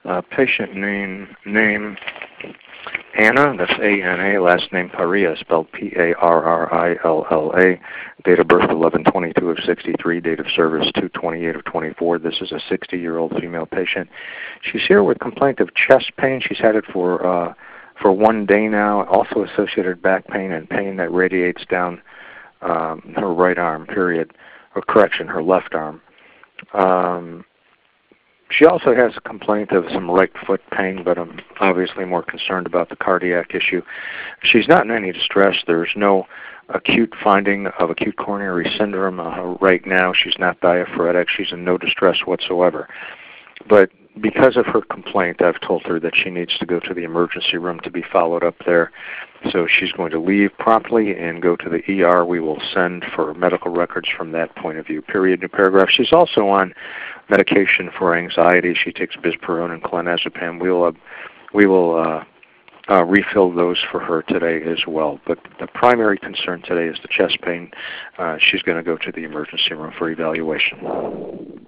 Patient name Anna, that's A-N-A, last name Parilla, spelled P-A-R-R-I-L-L-A, date of birth 11/22 of 63, date of service 2/28 of 24. This is a 60-year-old female patient. She's here with complaint of chest pain. She's had it for 1 day now, also associated back pain and pain that radiates down her right arm, period, or correction, her left arm. She also has a complaint of some right foot pain, but I'm obviously more concerned about the cardiac issue. She's not in any distress. There's no acute finding of acute coronary syndrome right now. She's not diaphoretic. She's in no distress whatsoever. But because of her complaint, I've told her that she needs to go to the emergency room to be followed up there. So she's going to leave promptly and go to the ER. We will send for medical records from that point of view. Period, new paragraph. She's also on medication for anxiety. She takes Bisperone and clonazepam. We will refill those for her today as well. But the primary concern today is the chest pain. She's going to go to the emergency room for evaluation.